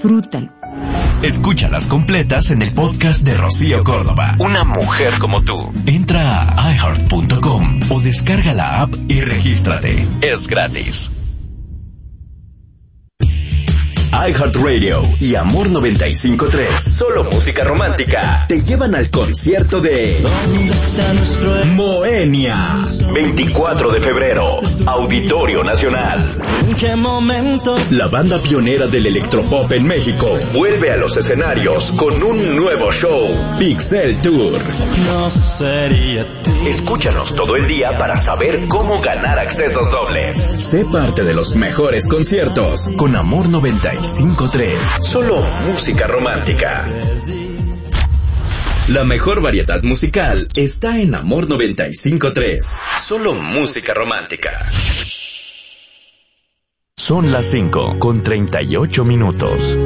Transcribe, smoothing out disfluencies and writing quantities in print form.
disfrútalo. Escúchalas completas en el podcast de Rocío Córdoba. Una mujer como tú. Entra a iHeart.com o descarga la app y regístrate. Es gratis. iHeartRadio y Amor 95.3, solo música romántica, te llevan al concierto de Moenia. 24 de febrero, Auditorio Nacional. ¿En qué momento? La banda pionera del electropop en México vuelve a los escenarios con un nuevo show, Pixel Tour. No sería ti. Escúchanos todo el día para saber cómo ganar accesos dobles. Sé parte de los mejores conciertos con Amor 95.3. Solo música romántica. La mejor variedad musical está en Amor 95.3. Solo música romántica. Son las 5:38.